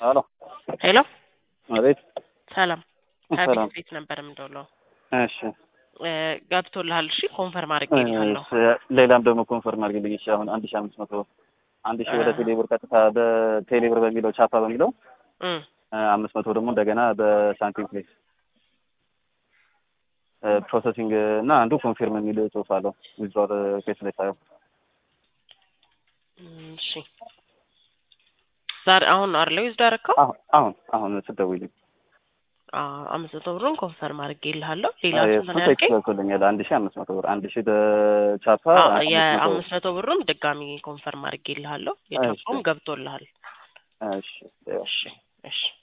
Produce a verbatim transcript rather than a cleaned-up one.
አሎ ሄሎ አቤት። ሰላም ሰላም። ከቤት ነበር የምደውለው። እሺ ገብቶልሃል? እሺ ኮንፈርም አድርጌልሃለሁ። ሌላም ደግሞ ኮንፈርም አድርግልኝ። እሺ አሁን አንድ ሺህ አምስት መቶ አንድ ሺህ ወደ ቴሌብር ቀጥታ በቴሌብር በሚለው ቻፓ በሚለው እም አምስት መቶ ደግሞ እንደገና በሳንቲም ፕሌስ ፕሮሰሲንግ እና አንዱ ኮንፊርም የሚል ጽሑፍ አለው ዊዝድሮል ኬስ ላይ ታየው። እሺ ዛሬ አሁን ነው አይደል ዩዝ ዳረከው? አሁን አሁን አሁን ስትደውይልኝ አምስት መቶ ብሩን ኮንፈርም አድርጌልሃለሁ። ሌላ ስንት ነው ቴክስት ያልከኝ? ገብቶልኛል። አንድ ሺህ አምስት መቶ ብር አንድ ሺህ በቻፓ የአምስት መቶ ብሩን ድጋሚ ኮንፈርም አድርጌልሃለሁ። የቻፓውም ገብቶልሃል። እሺ እሺ እሺ